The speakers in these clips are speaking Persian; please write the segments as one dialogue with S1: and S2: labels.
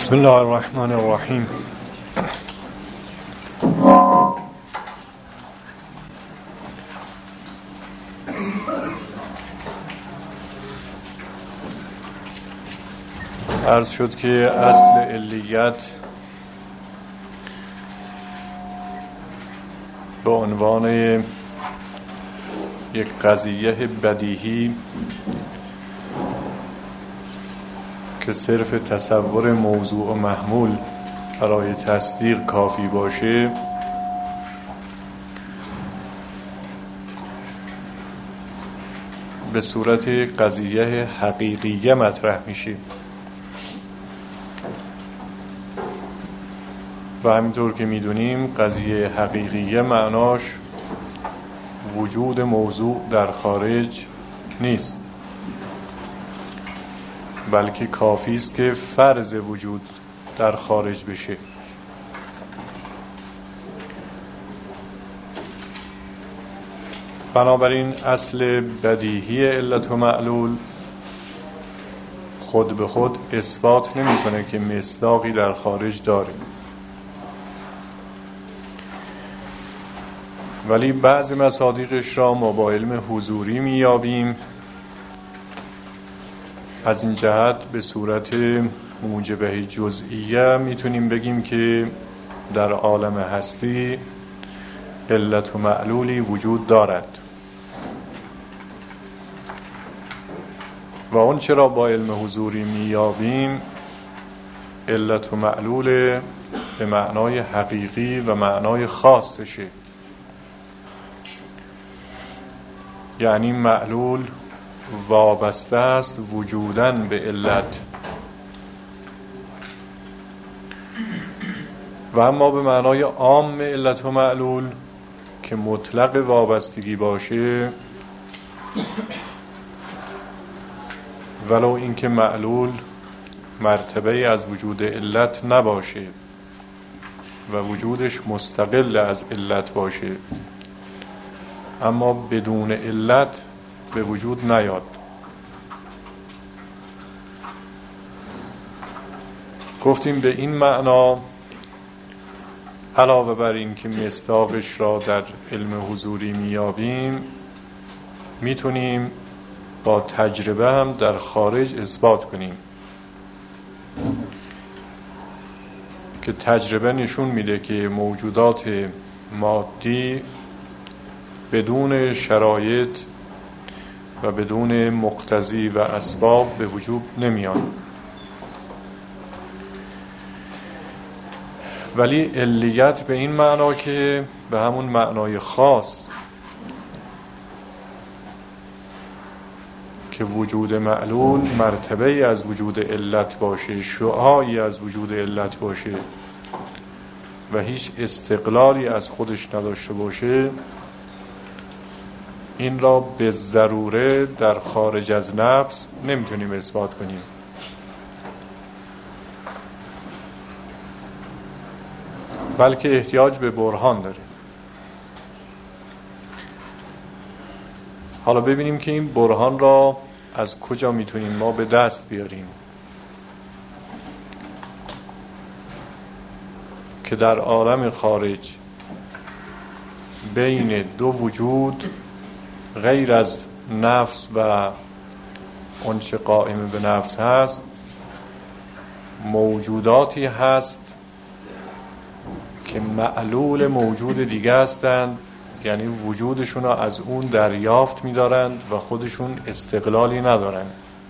S1: بسم الله الرحمن الرحیم. عرض شد که اصل علیت به عنوان یک قضیه بدیهی که صرف تصور موضوع و محمول برای تصدیق کافی باشه به صورت قضیه حقیقیه مطرح میشه و همینطور که میدونیم قضیه حقیقیه معناش وجود موضوع در خارج نیست، بلکه کافی است که فرض وجود در خارج بشه. بنابراین اصل بدیهی علت و معلول خود به خود اثبات نمی‌کنه که مصداقی در خارج داره، ولی بعضی مصادیقش را ما با علم حضوری میابیم. از این جهت به صورت موجبه جزئیه میتونیم بگیم که در عالم هستی علت و معلولی وجود دارد و اون چرا با علم حضوری میابیم علت و معلول به معنای حقیقی و معنای خاصشه، یعنی معلول وابسته است وجودن به علت و اما به معنای عام علت و معلول که مطلق وابستگی باشه، ولو اینکه معلول مرتبه از وجود علت نباشه و وجودش مستقل از علت باشه، اما بدون علت به وجود نیاد. گفتیم به این معنا علاوه بر این که مصداقش را در علم حضوری میابیم، میتونیم با تجربه هم در خارج اثبات کنیم که تجربه نشون میده که موجودات مادی بدون شرایط و بدون مقتضی و اسباب به وجود نمیان، ولی علیت به این معنا که به همون معنای خاص که وجود معلول مرتبه از وجود علت باشه، شعاعی از وجود علت باشه و هیچ استقلالی از خودش نداشته باشه، این را به ضروره در خارج از نفس نمیتونیم اثبات کنیم. بلکه احتیاج به برهان داره. حالا ببینیم که این برهان را از کجا میتونیم ما به دست بیاریم که در عالم خارج بین دو وجود غیر از نفس و آنچه قائم به نفس هست موجوداتی هست که معلول موجود دیگه هستند، یعنی وجودشون را از اون دریافت می‌دارند و خودشون استقلالی ندارند.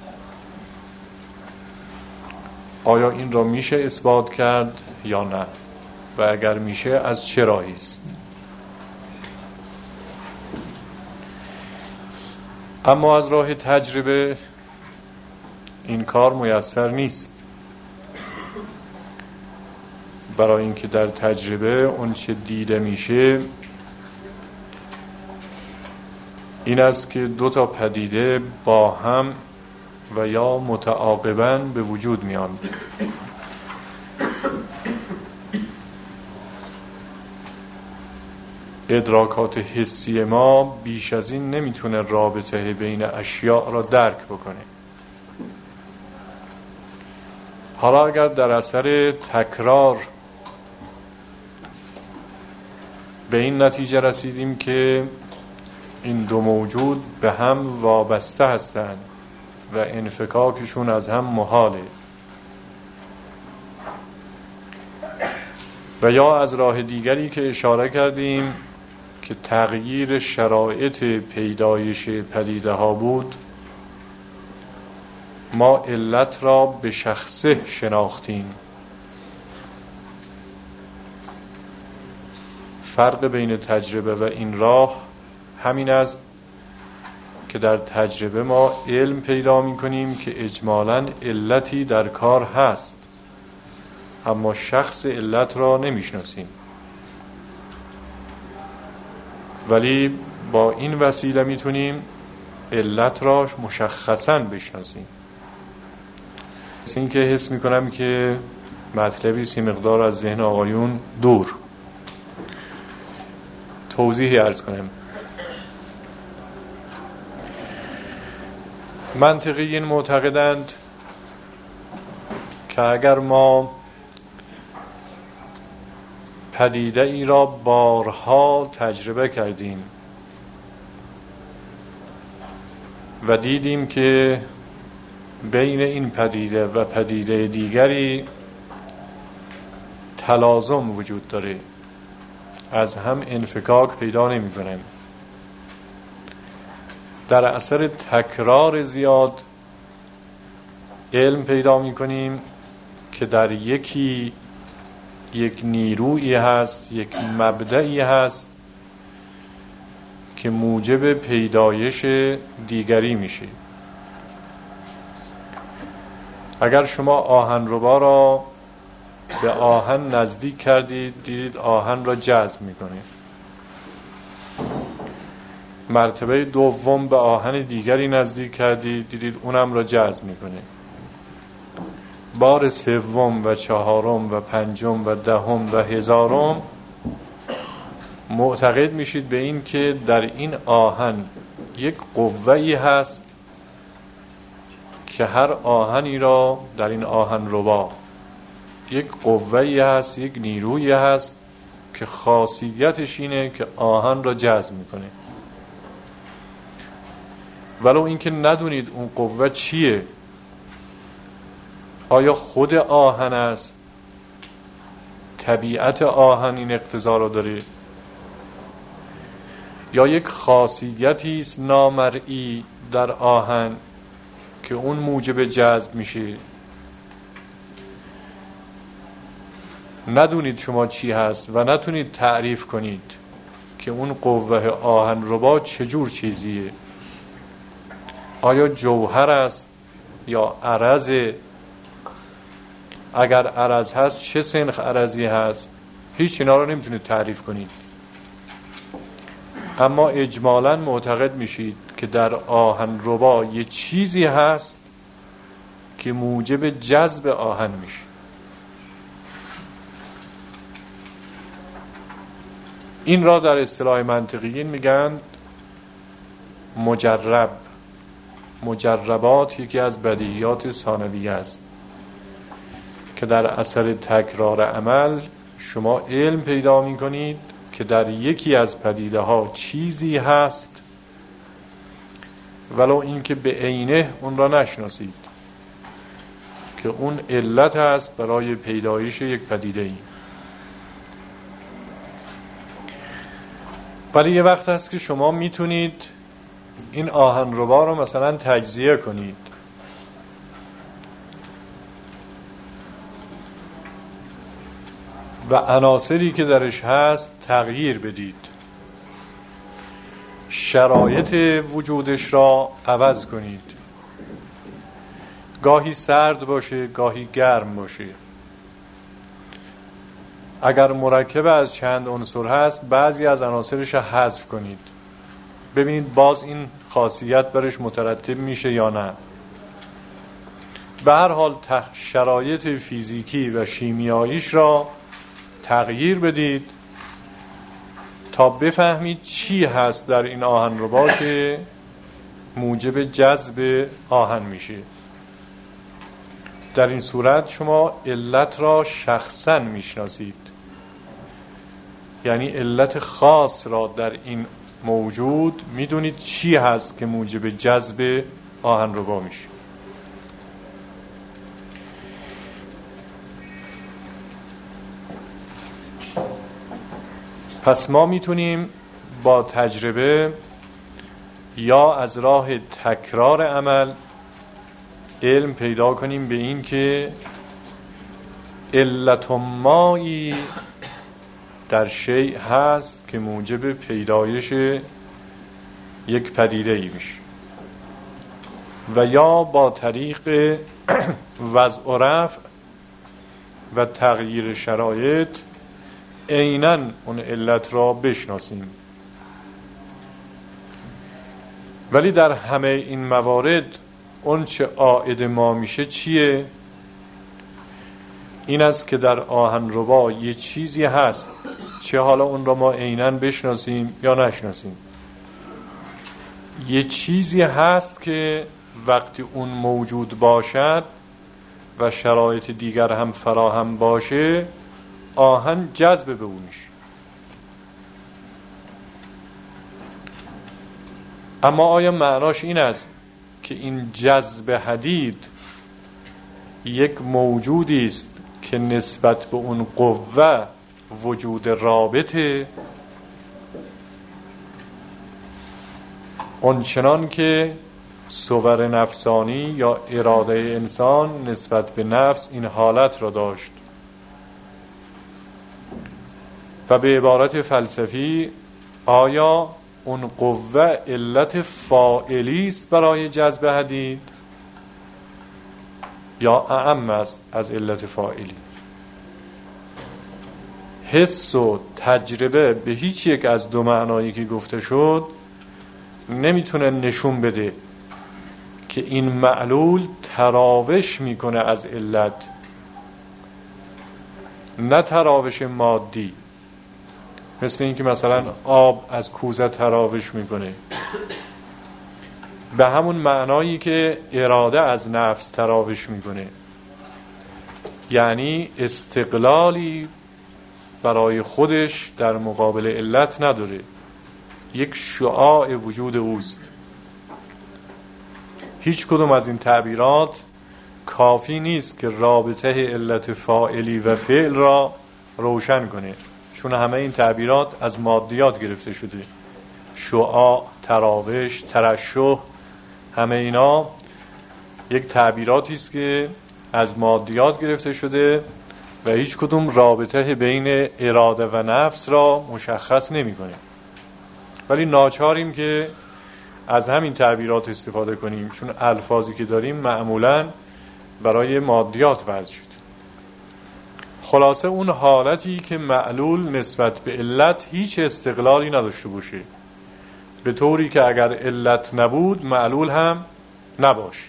S1: آیا این را میشه اثبات کرد یا نه؟ و اگر میشه از چه راهی است؟ اما از راه تجربه این کار میسر نیست، برای اینکه در تجربه اون چه دیده میشه این است که دو تا پدیده با هم و یا متعاقباً به وجود میان. ادراکات حسی ما بیش از این نمیتونه رابطه بین اشیاء را درک بکنه. حالا اگر در اثر تکرار به این نتیجه رسیدیم که این دو موجود به هم وابسته هستند و انفکاکشون از هم محاله، و یا از راه دیگری که اشاره کردیم که تغییر شرایط پیدایش پدیده ها بود، ما علت را به شخصه شناختیم. فرق بین تجربه و این راه همین است که در تجربه ما علم پیدا می کنیم که اجمالاً علتی در کار هست، اما شخص علت را نمی شناسیم، ولی با این وسیله می تونیم علت را مشخصاً بشناسیم. مثل این که حس می کنم که مطلبی سی مقدار از ذهن آقایون دور. توضیحی عرض کنم. منطقیین معتقدند که اگر ما پدیده ای را بارها تجربه کردیم و دیدیم که بین این پدیده و پدیده دیگری تلازم وجود داره، از هم انفکاک پیدا نمی کنیم، در اثر تکرار زیاد علم پیدا می کنیم که در یکی یک نیرویی هست، یک مبدعی هست که موجب پیدایش دیگری میشه. اگر شما آهنربا را به آهن نزدیک کردید، دیدید آهن را جذب میکنه. مرتبه دوم به آهن دیگری نزدیک کردید، دیدید اونم را جذب میکنه. بار سوم و چهارم و پنجم و دهم و هزارم معتقد میشید به این که در این آهن یک قوه‌ای هست که هر آهنی را در این آهن ربا یک قوه‌ای هست، یک نیرویی هست که خاصیتش اینه که آهن را جذب میکنه. ولو اینکه ندونید اون قوه چیه، آیا خود آهن است، طبیعت آهن این اقتضا را داره، یا یک خاصیتی است نامرئی در آهن که اون موجب جذب میشه. ندونید شما چی هست و نتونید تعریف کنید که اون قوه آهن ربا چجور چیزیه، آیا جوهر است یا عرض؟ اگر عرض هست چه سنخ عرضی هست؟ هیچ اینا رو نمیتونید تعریف کنید، اما اجمالاً معتقد میشید که در آهن ربا یه چیزی هست که موجب جذب آهن میشه. این را در اصطلاح منطقیین میگن مجرب. مجربات یکی از بدیهیات ثانویه است که در اثر تکرار عمل شما علم پیدا می کنید که در یکی از پدیده ها چیزی هست ولو اینکه به عینه اون را نشناسید که اون علت هست برای پیدایش یک پدیده ای. ولی یه وقت هست که شما میتونید این آهنربا رو مثلا تجزیه کنید، و عناصری که درش هست تغییر بدید، شرایط وجودش را عوض کنید، گاهی سرد باشه گاهی گرم باشه. اگر مرکب از چند عنصر هست بعضی از عناصرش حذف کنید، ببینید باز این خاصیت برش مترتب میشه یا نه. به هر حال شرایط فیزیکی و شیمیاییش را تغییر بدید تا بفهمید چی هست در این آهنربا که موجب جذب آهن میشه. در این صورت شما علت را شخصاً میشناسید، یعنی علت خاص را در این موجود میدونید چی هست که موجب جذب آهنربا میشه. پس ما میتونیم با تجربه یا از راه تکرار عمل علم پیدا کنیم به این که علت مایی در شیء هست که موجب پیدایش یک پدیده ای میشه، و یا با طریق وضع و رفع و تغییر شرایط عیناً اون علت را بشناسیم. ولی در همه این موارد اون چه عائد ما میشه چیه؟ این است که در آهنربا یه چیزی هست، چه حالا اون را ما عیناً بشناسیم یا نشناسیم، یه چیزی هست که وقتی اون موجود باشد و شرایط دیگر هم فراهم باشه آهن جذب به اون میشه. اما آیا معناش این است که این جذب حدید یک موجودی است که نسبت به اون قوه وجود رابطه، اونچنان که صور نفسانی یا اراده انسان نسبت به نفس این حالت را داشت؟ و به عبارت فلسفی آیا اون قوه علت فاعلی است برای جذب حدید یا اعم است از علت فاعلی؟ حس و تجربه به هیچ یک از دو معنایی که گفته شد نمیتونه نشون بده که این معلول تراوش میکنه از علت، نه تراوش مادی، مثل این که مثلا آب از کوزه تراوش میکنه، به همون معنایی که اراده از نفس تراوش میکنه، یعنی استقلالی برای خودش در مقابل علت نداره، یک شعاع وجود اوست. هیچ کدوم از این تعبیرات کافی نیست که رابطه علت فاعلی و فعل را روشن کنه، چون همه این تعبیرات از مادیات گرفته شده. شعاع، تراوش، ترشح، همه اینا یک تعبیراتی است که از مادیات گرفته شده و هیچ کدوم رابطه بین اراده و نفس را مشخص نمی‌کنه. ولی ناچاریم که از همین تعبیرات استفاده کنیم، چون الفاظی که داریم معمولاً برای مادیات وضع شده. خلاصه اون حالتی که معلول نسبت به علت هیچ استقلالی نداشته باشه، به طوری که اگر علت نبود معلول هم نباشه.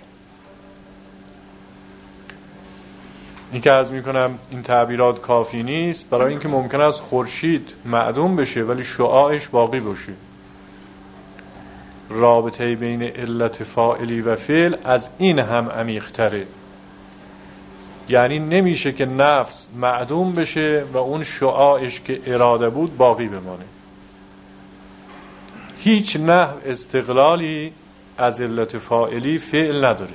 S1: این که عرض میکنم این تعبیرات کافی نیست، برای اینکه ممکن است خورشید معدوم بشه ولی شعاعش باقی باشه. رابطه بین علت فاعلی و فعل از این هم عمیق‌تره، یعنی نمیشه که نفس معدوم بشه و اون شعاعش که اراده بود باقی بمانه. هیچ نحو استقلالی از علت فاعلی فعل نداره.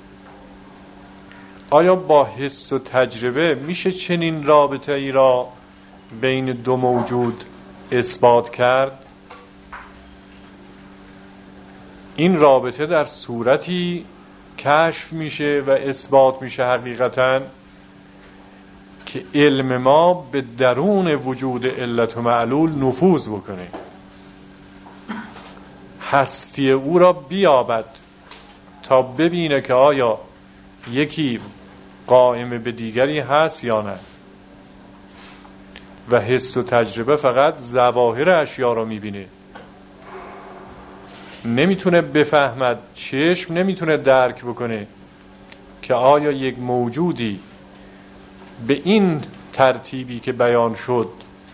S1: آیا با حس و تجربه میشه چنین رابطه ای را بین دو موجود اثبات کرد؟ این رابطه در صورتی کشف میشه و اثبات میشه حقیقتاً که علم ما به درون وجود علت و معلول نفوذ بکنه، هستی او را بیابد تا ببینه که آیا یکی قائم به دیگری هست یا نه. و حس و تجربه فقط ظواهر اشیا را میبینه، نمیتونه بفهمد، چشم نمیتونه درک بکنه که آیا یک موجودی به این ترتیبی که بیان شد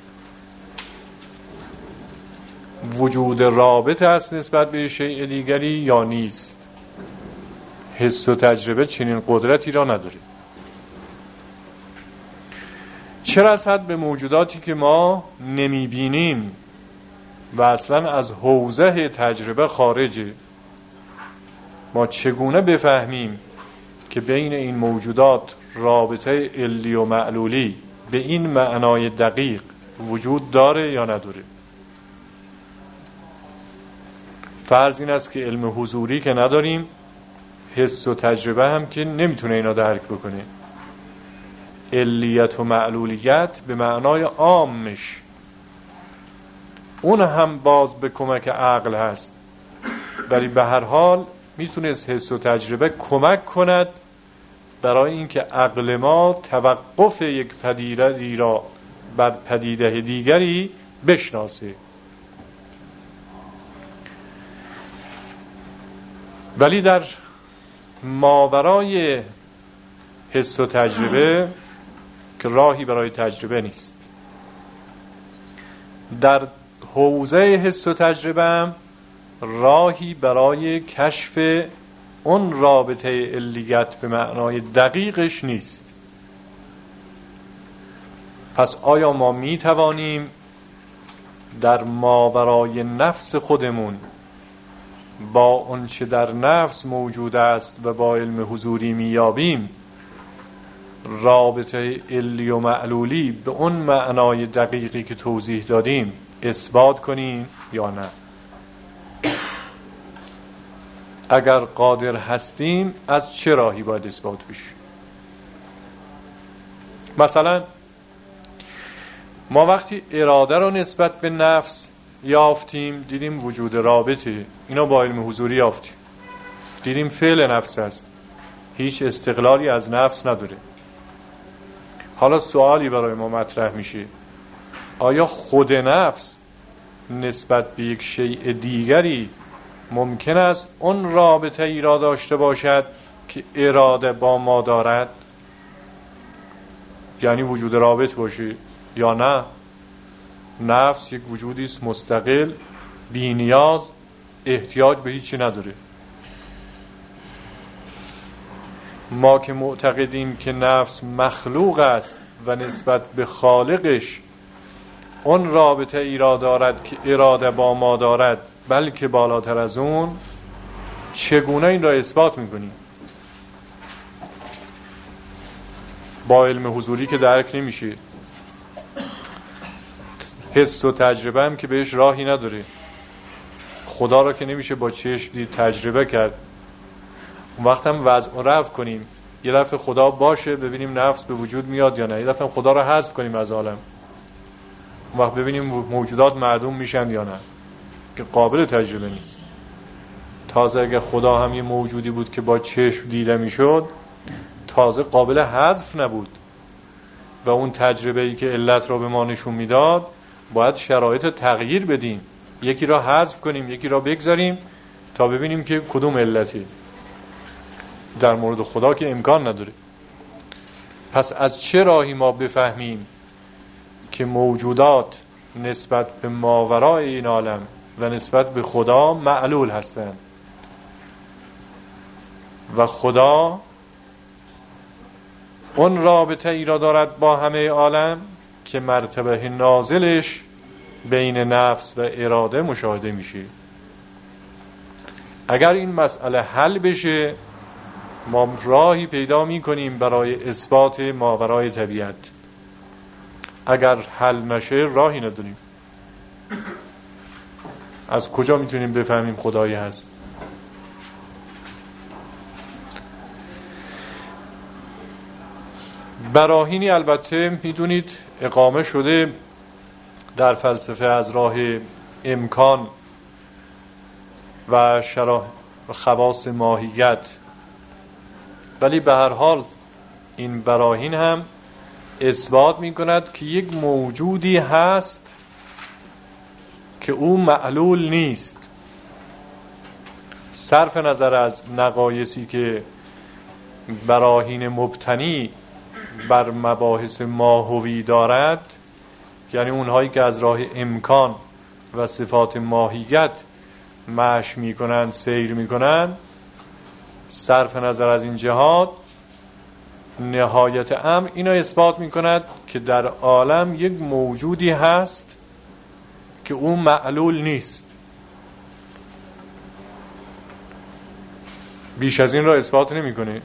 S1: وجود رابط است نسبت به شیء دیگری یا نیست. حس و تجربه چنین قدرتی را نداره. چه رسد به موجوداتی که ما نمیبینیم و اصلا از حوزه تجربه خارجه، ما چگونه بفهمیم که بین این موجودات رابطه علی و معلولی به این معنای دقیق وجود داره یا نداره؟ فرض این است که علم حضوری که نداریم، حس و تجربه هم که نمیتونه اینا درک بکنه. علیت و معلولیت به معنای عامش اون هم باز به کمک عقل هست، ولی به هر حال میتونه حس و تجربه کمک کند برای اینکه عقل ما توقف یک پدیده را بر پدیده دیگری بشناسه. ولی در ماورای حس و تجربه که راهی برای تجربه نیست، در حوزه حس و تجربه هم راهی برای کشف اون رابطه علیت به معنای دقیقش نیست. پس آیا ما می توانیم در ماورای نفس خودمون با اون چه در نفس موجود است و با علم حضوری میابیم رابطه علی و معلولی به اون معنای دقیقی که توضیح دادیم اثبات کنیم یا نه؟ اگر قادر هستیم از چه راهی باید اثبات بشه؟ مثلا ما وقتی اراده رو نسبت به نفس یافتیم، دیدیم وجود رابطه، اینا با علم حضوری یافتیم، دیدیم فعل نفس است، هیچ استقلالی از نفس نداره. حالا سوالی برای ما مطرح میشه، آیا خود نفس نسبت به یک شیء دیگری ممکن است اون رابطه ای را داشته باشد که اراده با ما دارد؟ یعنی وجود رابط باشه یا نه؟ نفس یک وجودی است مستقل، بی نیاز، احتیاج به هیچی نداره. ما که معتقدیم که نفس مخلوق است و نسبت به خالقش اون رابطه ای را دارد که اراده با ما دارد، بلکه بالاتر از اون، چگونه این را اثبات میکنیم؟ با علم حضوری که درک نمیشه، حس و تجربه هم که بهش راهی نداره. خدا را که نمیشه با چشم دید تجربه کرد. اون وقت هم وضع و رفع کنیم، یه دفعه خدا باشه ببینیم نفس به وجود میاد یا نه، یه دفعه خدا را حذف کنیم از عالم، اون وقت ببینیم موجودات معدوم میشن یا نه، که قابل تجربه نیست. تازه اگه خدا هم یه موجودی بود که با چشم دیده میشد، تازه قابل حذف نبود و اون تجربه‌ای که علت را به ما نشون میداد باید شرایط تغییر بدیم، یکی را حذف کنیم یکی را بگذاریم تا ببینیم که کدوم علتی. در مورد خدا که امکان نداره. پس از چه راهی ما بفهمیم که موجودات نسبت به ماورای این عالم و نسبت به خدا معلول هستند و خدا اون رابطه ای را دارد با همه عالم که مرتبه نازلش بین نفس و اراده مشاهده میشه؟ اگر این مسئله حل بشه، ما راهی پیدا میکنیم برای اثبات ماورای طبیعت. اگر حل نشه راهی نداریم. از کجا میتونیم بفهمیم خدایی هست؟ براهینی البته میدونید اقامه شده در فلسفه از راه امکان و خواص ماهیت، ولی به هر حال این براهین هم اثبات می کند که یک موجودی هست که او معلول نیست. صرف نظر از نقایصی که براهین مبتنی بر مباحث ماهوی دارد، یعنی اونهایی که از راه امکان و صفات ماهیت مشی میکنن، سیر میکنن، صرف نظر از این جهات نهایت امر اینو اثبات میکند که در عالم یک موجودی هست که اون معلول نیست. بیش از این را اثبات نمیکنه.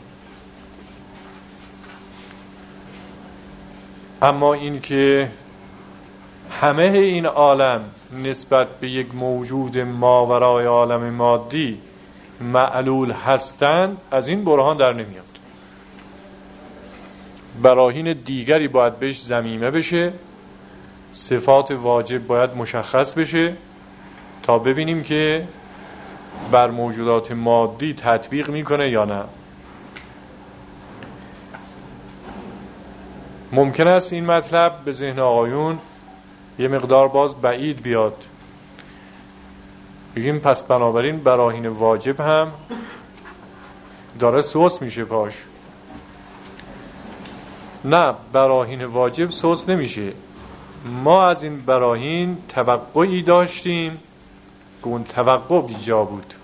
S1: اما این که همه این عالم نسبت به یک موجود ماورای عالم مادی معلول هستند، از این برهان در نمیاد. براهین دیگری باید بهش ضمیمه بشه، صفات واجب باید مشخص بشه تا ببینیم که بر موجودات مادی تطبیق میکنه یا نه. ممکن است این مطلب به ذهن آقایون یه مقدار باز بعید بیاد، بگیم پس بنابراین براهین واجب هم داره سوس میشه پاش. نه، براهین واجب سوس نمیشه. ما از این براهین توقعی داشتیم که اون توقع بیجا بود.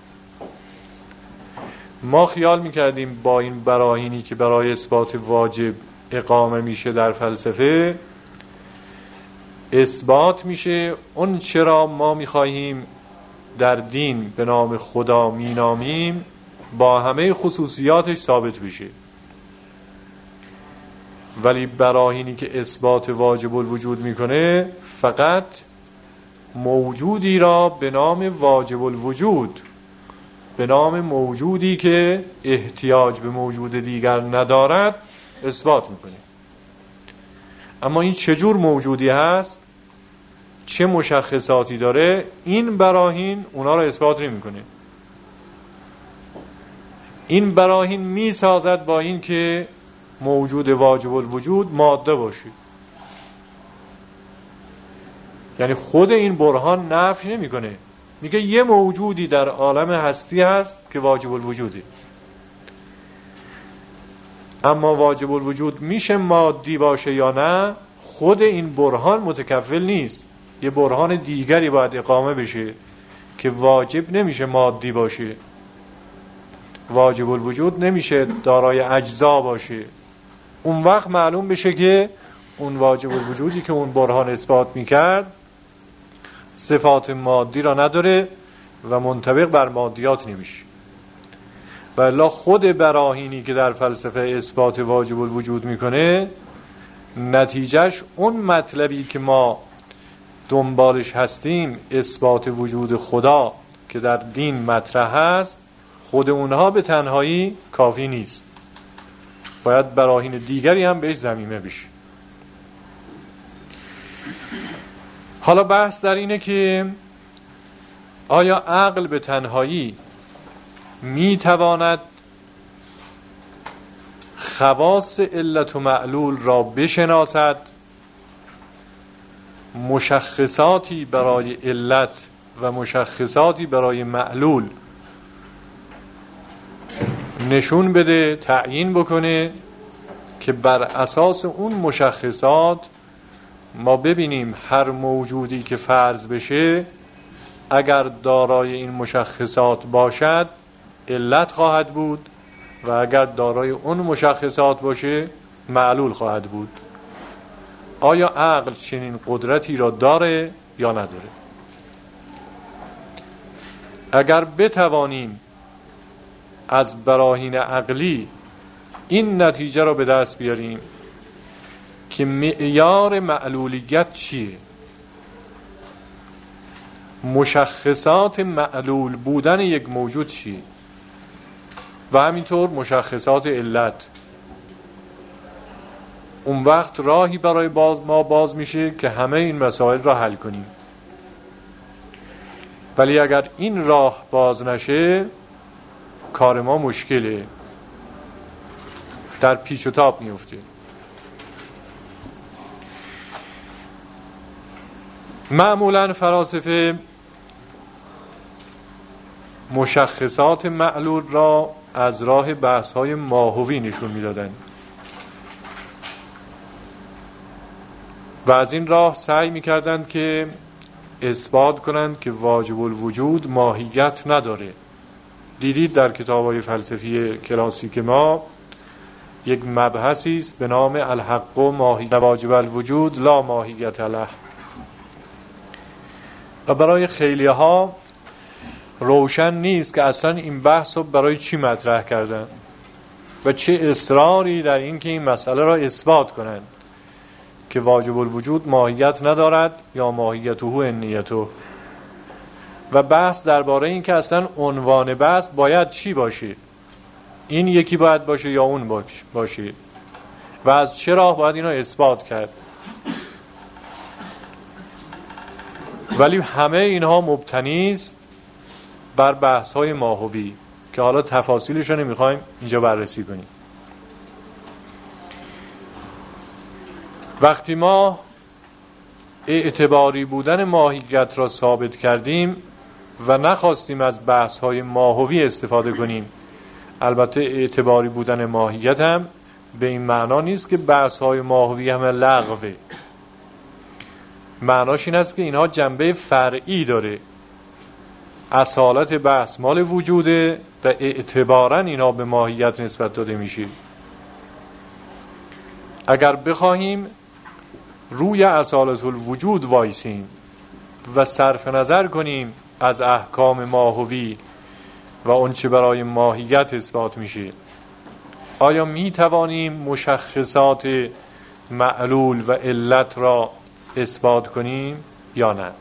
S1: ما خیال میکردیم با این براهینی که برای اثبات واجب اقامه میشه در فلسفه، اثبات میشه اون چرا ما میخواهیم در دین به نام خدا مینامیم با همه خصوصیاتش ثابت بشه. ولی براهینی که اثبات واجب الوجود میکنه فقط موجودی را به نام واجب الوجود، به نام موجودی که احتیاج به موجود دیگر ندارد اثبات میکنه. اما این چجور موجودی هست، چه مشخصاتی داره، این براهین اونا را اثبات نمیکنه. این براهین میسازد با این که موجود واجب الوجود ماده باشه. یعنی خود این برهان نفی نمیکنه، میگه یه موجودی در عالم هستی هست که واجب الوجوده. اما واجب الوجود میشه مادی باشه یا نه، خود این برهان متکفل نیست. یه برهان دیگری باید اقامه بشه که واجب نمیشه مادی باشه، واجب الوجود نمیشه دارای اجزا باشه. اون وقت معلوم بشه که اون واجب الوجودی که اون برهان اثبات میکرد صفات مادی را نداره و منطبق بر مادیات نمیشه. و الا خود براهینی که در فلسفه اثبات واجب الوجود میکنه، نتیجهش اون مطلبی که ما دنبالش هستیم، اثبات وجود خدا که در دین مطرح هست، خود اونها به تنهایی کافی نیست، باید براهین دیگری هم بهش ضمیمه بشه. حالا بحث در اینه که آیا عقل به تنهایی میتواند خواص علت و معلول را بشناسد، مشخصاتی برای علت و مشخصاتی برای معلول نشون بده، تعیین بکنه که بر اساس اون مشخصات ما ببینیم هر موجودی که فرض بشه اگر دارای این مشخصات باشد علت خواهد بود و اگر دارای اون مشخصات باشه معلول خواهد بود. آیا عقل چنین قدرتی را داره یا نداره؟ اگر بتوانیم از براهین عقلی این نتیجه را به دست بیاریم که معیار معلولیت چیه، مشخصات معلول بودن یک موجود چیه، و همینطور مشخصات علت، اون وقت راهی برای ما باز میشه که همه این مسائل را حل کنیم. ولی اگر این راه باز نشه کار ما مشکله، در پیچ و تاب میفته. معمولا فلاسفه مشخصات معلول را از راه بحث‌های ماهوی نشون میدادن و از این راه سعی میکردند که اثبات کنند که واجب الوجود ماهیت نداره. دیدید در کتاب‌های فلسفی کلاسیک ما یک مبحثی است به نام الحق و ماهیت واجب الوجود لا ماهیت له. و برای خیلی ها روشن نیست که اصلا این بحث رو برای چی مطرح کردن و چه اصراری در این که این مسئله را اثبات کنند که واجب الوجود ماهیت ندارد یا ماهیته انیته. و بحث درباره این که اصلا عنوان بحث باید چی باشه، این یکی باید باشه یا اون باشه و از چه راه باید اینو اثبات کرد. ولی همه اینها مبتنی است بر بحث های ماهوی که حالا تفاصیلش رو نمیخوایم اینجا بررسی کنیم. وقتی ما اعتباری بودن ماهیت را ثابت کردیم و نخواستیم از بحث های ماهوی استفاده کنیم، البته اعتباری بودن ماهیت هم به این معنا نیست که بحث های ماهوی همه لغوه، معناش این است که اینها جنبه فرعی داره. اصالت بحث مال وجوده و اعتبارا اینا به ماهیت نسبت داده میشه. اگر بخواهیم روی اصالت الوجود وایسیم و صرف نظر کنیم از احکام ماهوی و اون چه برای ماهیت اثبات میشه، آیا می توانیم مشخصات معلول و علت را اثبات کنیم یا نه؟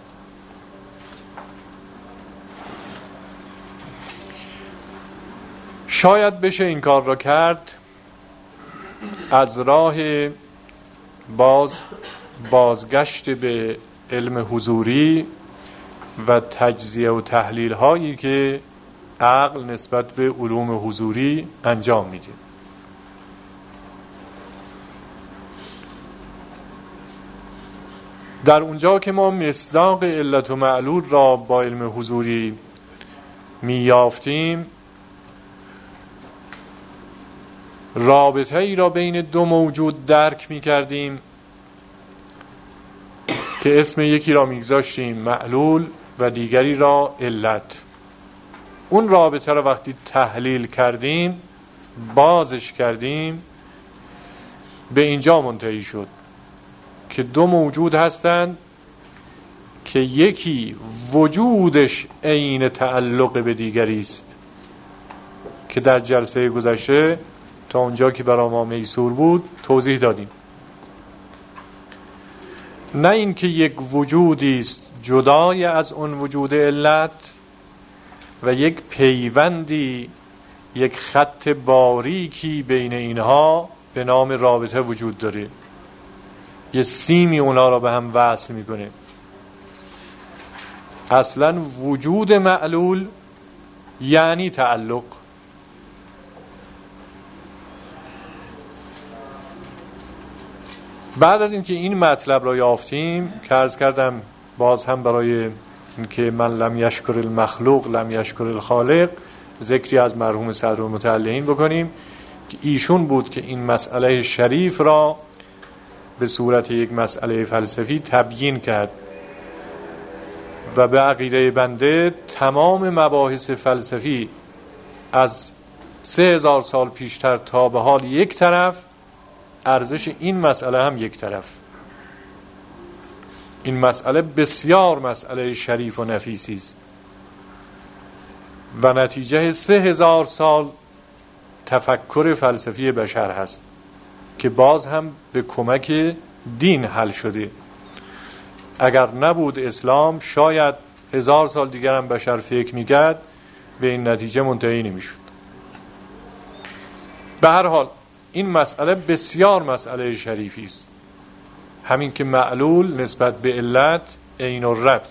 S1: شاید بشه این کار را کرد از راه بازگشت به علم حضوری و تجزیه و تحلیل هایی که عقل نسبت به علوم حضوری انجام میده. در اونجا که ما مصداق علت و معلول را با علم حضوری میافتیم، رابطه ای را بین دو موجود درک میکردیم که اسم یکی را میگذاشتیم معلول و دیگری را علت. اون رابطه را وقتی تحلیل کردیم، بازش کردیم، به اینجا منتهی شد که دو موجود هستند که یکی وجودش عین تعلق به دیگری است که در جلسه گذشته تا اونجا که برای ما میسور بود توضیح دادیم. نه اینکه یک وجودی است جدای از اون وجود علت و یک پیوندی، یک خط باریکی بین اینها به نام رابطه وجود داره، یه سیمی اونا را به هم وصل میکنه. اصلا وجود معلول یعنی تعلق. بعد از اینکه این مطلب را یافتیم که عرض کردم باز هم برای اینکه من لم یشکر المخلوق لم یشکر الخالق ذکری از مرحوم صدر المتعلقین بکنیم که ایشون بود که این مسئله شریف را به صورت یک مسئله فلسفی تبیین کرد و به عقیده بنده تمام مباحث فلسفی از 3000 سال پیشتر تا به حال یک طرف، ارزش این مسئله هم یک طرف. این مسئله بسیار مسئله شریف و نفیسی است و نتیجه 3000 سال تفکر فلسفی بشر هست که باز هم به کمک دین حل شده. اگر نبود اسلام شاید 1000 سال دیگر هم بشر فکر میکرد به این نتیجه منتهی نمیشد. به هر حال این مسئله بسیار مسئله شریفی است، همین که معلول نسبت به علت عین الربط.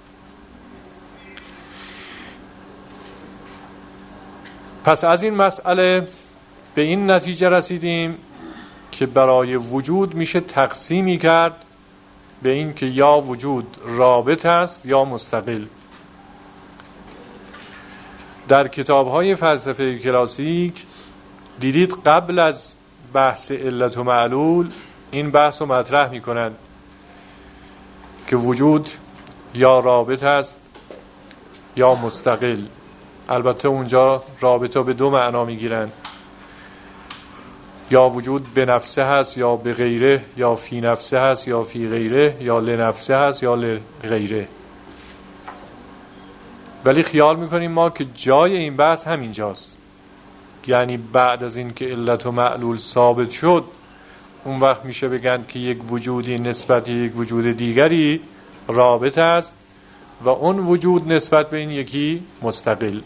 S1: پس از این مسئله به این نتیجه رسیدیم که برای وجود میشه تقسیمی کرد به این که یا وجود رابط است یا مستقل. در کتاب‌های فلسفه کلاسیک دیدید قبل از بحث علت و معلول این بحث رو مطرح میکنند که وجود یا رابط است یا مستقل. البته اونجا رابطه به دو معنا میگیرن. یا وجود به نفسه هست یا به غیره، یا فی نفسه هست یا فی غیره، یا لنفسه هست یا لغیره. ولی خیال میکنیم ما که جای این بحث همینجاست، یعنی بعد از این که علت و معلول ثابت شد اون وقت میشه بگن که یک وجودی نسبت یک وجود دیگری رابط است و اون وجود نسبت به این یکی مستقل.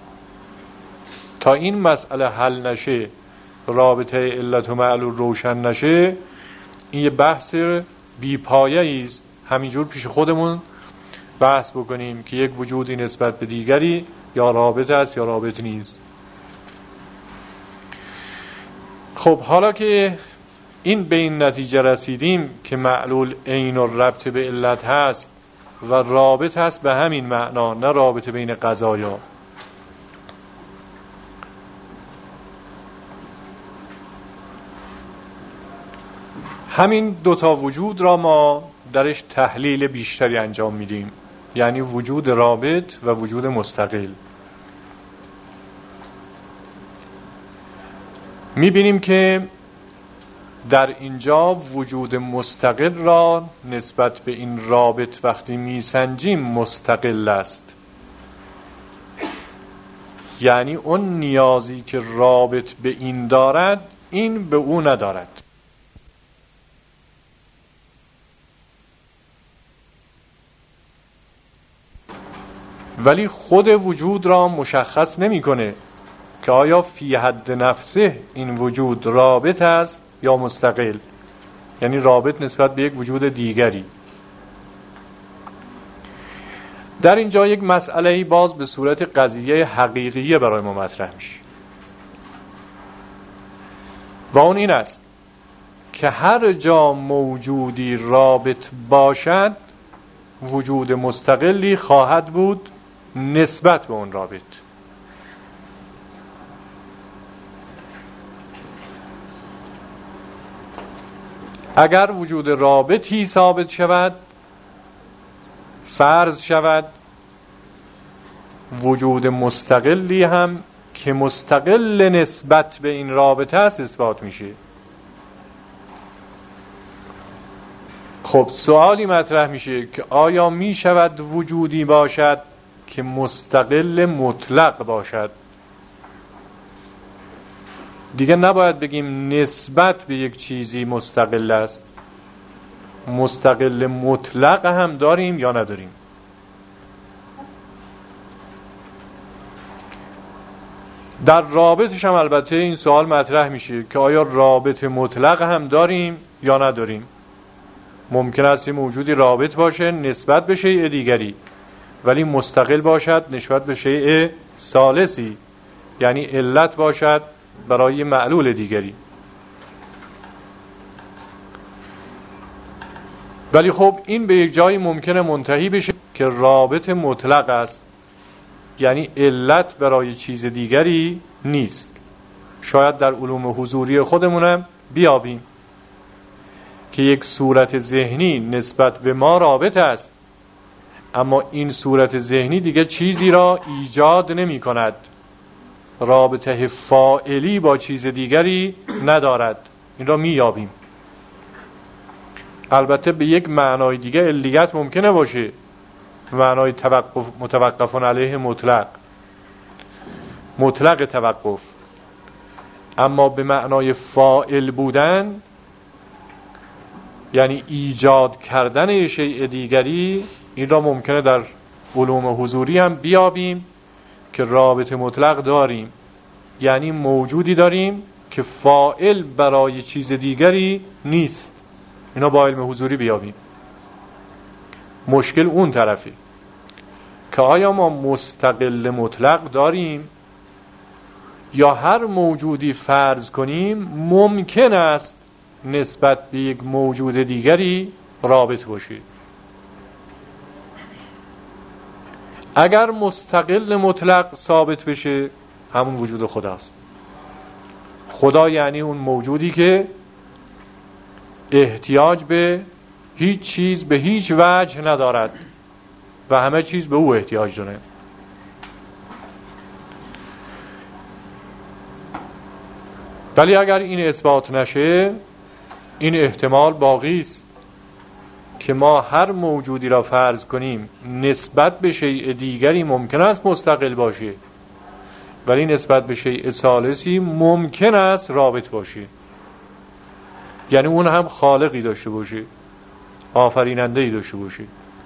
S1: تا این مسئله حل نشه، رابطه علت و معلول روشن نشه، این یه بحث بی‌پایه‌ای است. همینجور پیش خودمون بحث بکنیم که یک وجودی نسبت به دیگری یا رابط است یا رابط نیست. خب حالا که این به این نتیجه رسیدیم که معلول عین الربط به علت هست و رابط هست به همین معنا، نه رابط بین قضایا، همین دوتا وجود را ما درش تحلیل بیشتری انجام میدیم، یعنی وجود رابط و وجود مستقل. میبینیم که در اینجا وجود مستقل را نسبت به این رابط وقتی میسنجیم مستقل است، یعنی اون نیازی که رابط به این دارد این به او ندارد. ولی خود وجود را مشخص نمی‌کنه که آیا فی حد نفسه این وجود رابط است یا مستقل، یعنی رابط نسبت به یک وجود دیگری. در اینجا یک مسئله باز به صورت قضیه حقیقیه برای ما مطرح میشه و اون این است که هر جا موجودی رابط باشد وجود مستقلی خواهد بود نسبت به اون رابط. اگر وجود رابطی ثابت شود، فرض شود وجود مستقلی هم که مستقل نسبت به این رابطه است اثبات میشه. خب سوالی مطرح میشه که آیا میشود وجودی باشد که مستقل مطلق باشد؟ دیگه نباید بگیم نسبت به یک چیزی مستقل است، مستقل مطلق هم داریم یا نداریم. در رابطش هم البته این سوال مطرح میشه که آیا رابط مطلق هم داریم یا نداریم. ممکن است یه موجودی رابط باشه نسبت به شیء دیگری ولی مستقل باشد نسبت به شیء ثالثی، یعنی علت باشد برای معلول دیگری. ولی خب این به یک جایی ممکنه منتهی بشه که رابط مطلق است، یعنی علت برای چیز دیگری نیست. شاید در علوم حضوری خودمونم بیابیم که یک صورت ذهنی نسبت به ما رابط است، اما این صورت ذهنی دیگه چیزی را ایجاد نمی کند، رابطه فاعلی با چیز دیگری ندارد. این را میابیم. البته به یک معنای دیگه علیت ممکنه باشه، معنای متوقف علیه مطلق توقف، اما به معنای فاعل بودن یعنی ایجاد کردن شیء دیگری، این را ممکنه در علوم حضوری هم بیابیم که رابط مطلق داریم، یعنی موجودی داریم که فاعل برای چیز دیگری نیست. اینا با علم حضوری بیابیم. مشکل اون طرفی که آیا ما مستقل مطلق داریم یا هر موجودی فرض کنیم ممکن است نسبت به یک موجود دیگری رابط باشه. اگر مستقل مطلق ثابت بشه همون وجود خداست. خدا یعنی اون موجودی که احتیاج به هیچ چیز به هیچ وجه ندارد و همه چیز به او احتیاج داره. ولی اگر این اثبات نشه، این احتمال باقی است که ما هر موجودی را فرض کنیم نسبت به شیء دیگری ممکن است مستقل باشه، ولی نسبت به شیء ثالثی ممکن است رابط باشه. یعنی اون هم خالقی داشته باشه، آفریننده‌ای داشته باشه.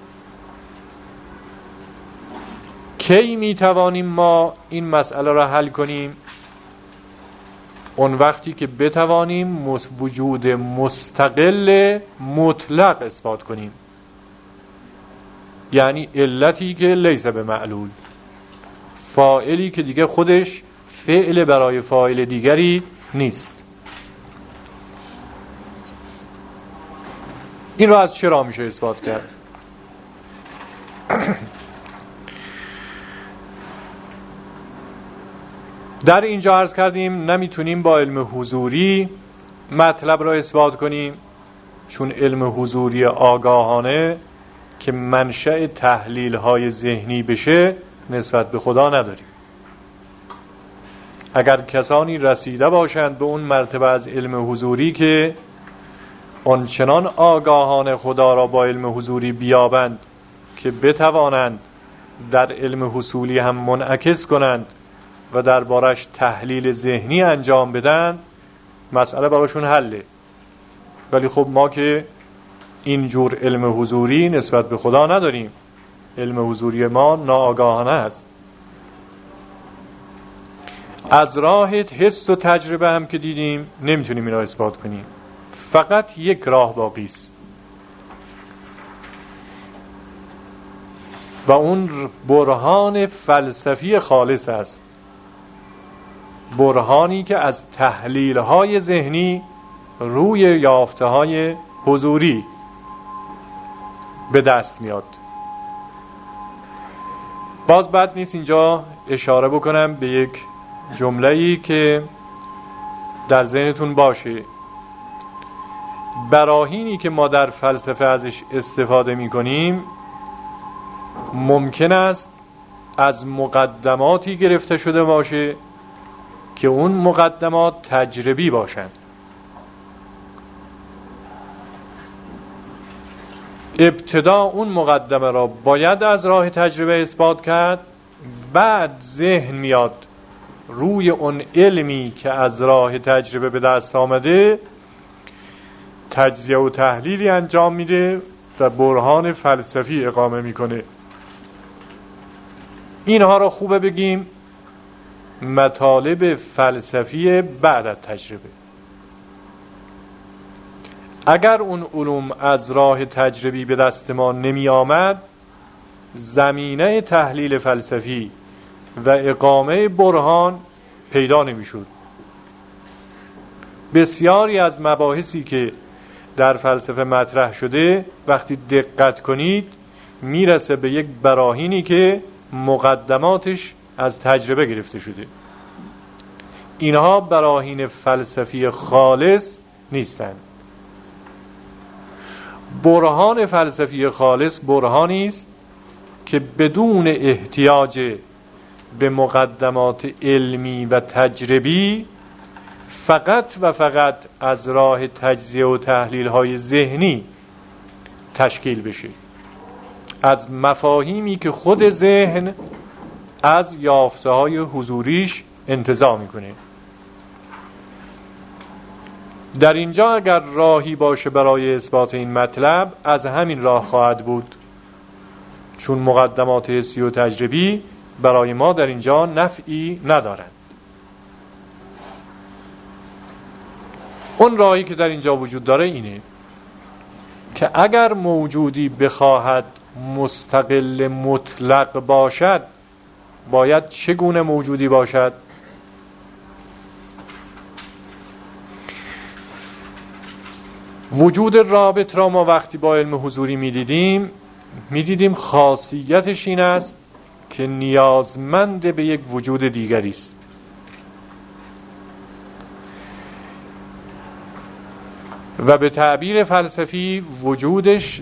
S1: کی میتوانیم ما این مسئله را حل کنیم؟ اون وقتی که بتوانیم وجود مستقل مطلق اثبات کنیم، یعنی علتی که لیس به معلول، فاعلی که دیگه خودش فعل برای فاعل دیگری نیست. این را از چرا میشه اثبات کرد؟ در اینجا عرض کردیم نمیتونیم با علم حضوری مطلب را اثبات کنیم، چون علم حضوری آگاهانه که منشأ تحلیل های ذهنی بشه نسبت به خدا نداریم. اگر کسانی رسیده باشند به اون مرتبه از علم حضوری که آنچنان آگاهانه خدا را با علم حضوری بیابند که بتوانند در علم حصولی هم منعکس کنند و دربارش تحلیل ذهنی انجام بدن، مسئله براشون حله. ولی خب ما که اینجور علم حضوری نسبت به خدا نداریم، علم حضوری ما ناآگاهانه است. از راه حس و تجربه هم که دیدیم نمیتونیم این را اثبات کنیم. فقط یک راه باقی است و اون برهان فلسفی خالص است، برهانی که از تحلیل‌های ذهنی روی یافته‌های حضوری به دست میاد. باز بد نیست اینجا اشاره بکنم به یک جمله‌ای که در ذهنتون باشه. براهینی که ما در فلسفه ازش استفاده می‌کنیم ممکن است از مقدماتی گرفته شده باشه که اون مقدمات تجربی باشند. ابتدا اون مقدمه را باید از راه تجربه اثبات کرد، بعد ذهن میاد روی اون علمی که از راه تجربه به دست آمده تجزیه و تحلیلی انجام میده و برهان فلسفی اقامه میکنه. اینها را خوبه بگیم مطالب فلسفی بعد از تجربه. اگر اون علوم از راه تجربی به دست ما نمی آمد، زمینه تحلیل فلسفی و اقامه برهان پیدا نمی شد. بسیاری از مباحثی که در فلسفه مطرح شده وقتی دقت کنید میرسه به یک براهینی که مقدماتش از تجربه گرفته شده. اینها براهین فلسفی خالص نیستند. برهان فلسفی خالص برهانی است که بدون احتیاج به مقدمات علمی و تجربی فقط و فقط از راه تجزیه و تحلیل های ذهنی تشکیل بشه، از مفاهیمی که خود ذهن از یافته های حضوریش انتزاع میکنه. در اینجا اگر راهی باشه برای اثبات این مطلب از همین راه خواهد بود، چون مقدمات حسی و تجربی برای ما در اینجا نفعی ندارند. اون راهی که در اینجا وجود داره اینه که اگر موجودی بخواهد مستقل مطلق باشد باید چگونه موجودی باشد؟ وجود رابط را ما وقتی با علم حضوری میدیدیم خاصیتش این است که نیازمند به یک وجود دیگری است. و به تعبیر فلسفی وجودش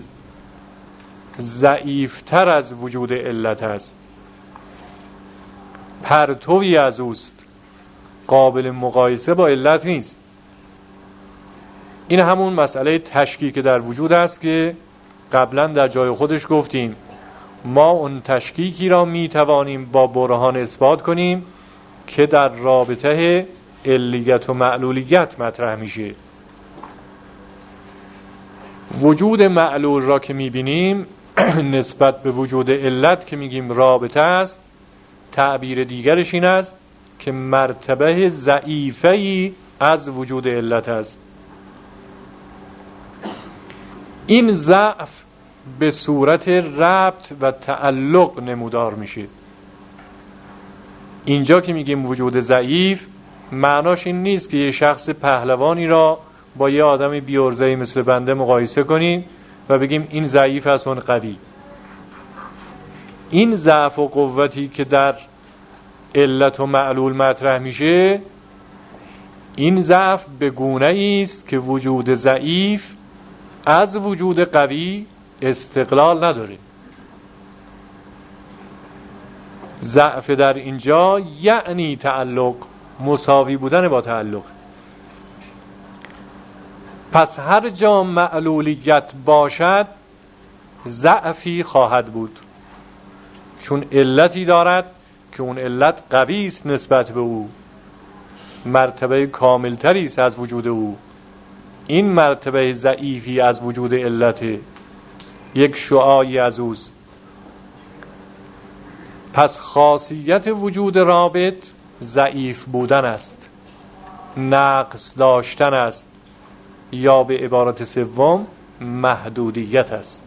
S1: ضعیفتر از وجود علت است، پرتوی از اوست قابل مقایسه با علت نیست. این همون مسئله تشکیک در وجود است که قبلا در جای خودش گفتیم. ما اون تشکیکی را می توانیم با برهان اثبات کنیم که در رابطه علیت و معلولیت مطرح میشه. وجود معلول را که می بینیم نسبت به وجود علت که میگیم رابطه است، تعبیر دیگرش این است که مرتبه ضعیفه‌ای از وجود علت است. این ضعف به صورت ربط و تعلق نمودار میشه. اینجا که میگیم وجود ضعیف، معناش این نیست که یه شخص پهلوانی را با یه آدم بی‌عرضه‌ای مثل بنده مقایسه کنیم و بگیم این ضعیف است اون قوی. این ضعف و قوتی که در علت و معلول مطرح میشه، این ضعف به گونه‌ای است که وجود ضعیف از وجود قوی استقلال نداره. ضعف در اینجا یعنی تعلق، مساوی بودن با تعلق. پس هر جا معلولیت باشد ضعفی خواهد بود، چون علتی دارد که اون علت قوی است نسبت به او، مرتبه کاملتری است از وجود او. این مرتبه ضعیفی از وجود علت یک شعاعی از اوست. پس خاصیت وجود رابط ضعیف بودن است، نقص داشتن است، یا به عبارت سوم محدودیت است.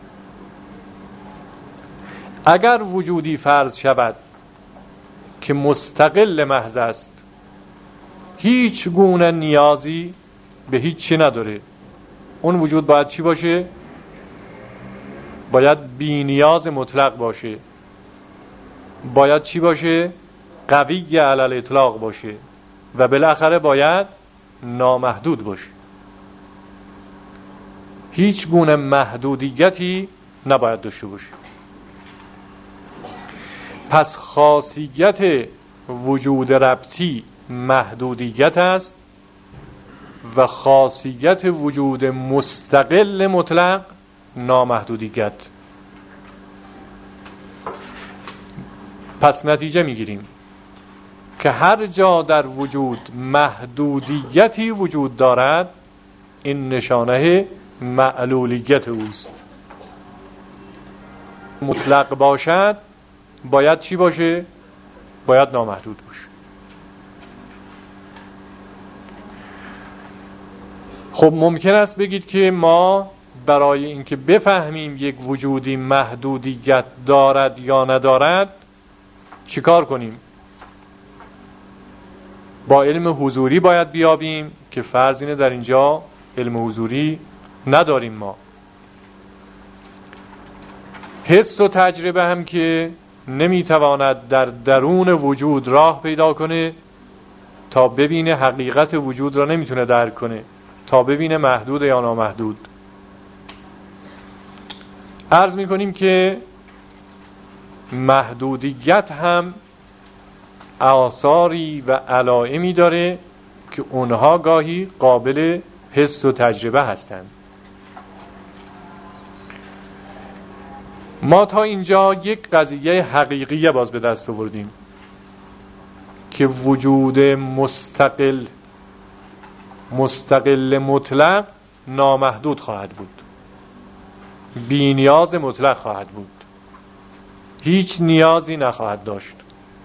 S1: اگر وجودی فرض شود که مستقل محض است، هیچ گونه نیازی به هیچ چی نداره، اون وجود باید چی باشه؟ باید بی نیاز مطلق باشه. باید چی باشه؟ قوی علی الاطلاق باشه و بالاخره باید نامحدود باشه. هیچ گونه محدودیتی نباید داشته باشه. پس خاصیت وجود ربطی محدودیت است و خاصیت وجود مستقل مطلق نامحدودیت. پس نتیجه میگیریم که هر جا در وجود محدودیتی وجود دارد، این نشانه معلولیت اوست. مطلق باشد باید چی باشه؟ باید نامحدود باشه. خب ممکن است بگید که ما برای اینکه بفهمیم یک وجودی محدودیت دارد یا ندارد چیکار کنیم؟ با علم حضوری باید بیابیم که فرض اینه در اینجا علم حضوری نداریم ما. حس و تجربه هم که نمیتواند در درون وجود راه پیدا کنه تا ببینه حقیقت وجود را نمیتونه درک کنه، تا ببینه محدود یا نامحدود. عرض میکنیم که محدودیت هم آثاری و علائمی داره که اونها گاهی قابل حس و تجربه هستند. ما تا اینجا یک قضیه حقیقی باز به دست آوردیم که وجود مستقل مطلق نامحدود خواهد بود، بی نیاز مطلق خواهد بود، هیچ نیازی نخواهد داشت.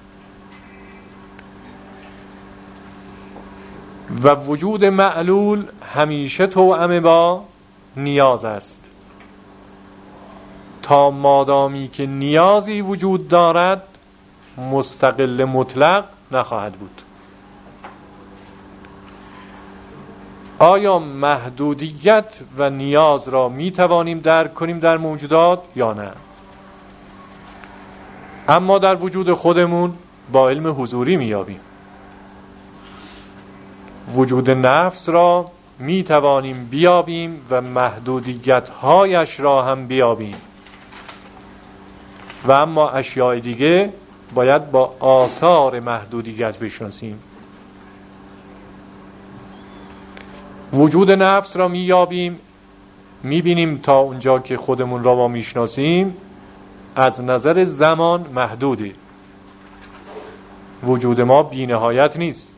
S1: و وجود معلول همیشه توأم با نیاز است، تا مادامی که نیازی وجود دارد مستقل مطلق نخواهد بود. آیا محدودیت و نیاز را می توانیم درک کنیم در موجودات یا نه؟ اما در وجود خودمون با علم حضوری می یابیم. وجود نفس را می توانیم بیابیم و محدودیت هایش را هم بیابیم، و اما اشیاء دیگه باید با آثار محدودیت بشناسیم. وجود نفس را می‌یابیم، می‌بینیم تا اونجا که خودمون را ما می‌شناسیم از نظر زمان محدوده. وجود ما بی‌نهایت نیست.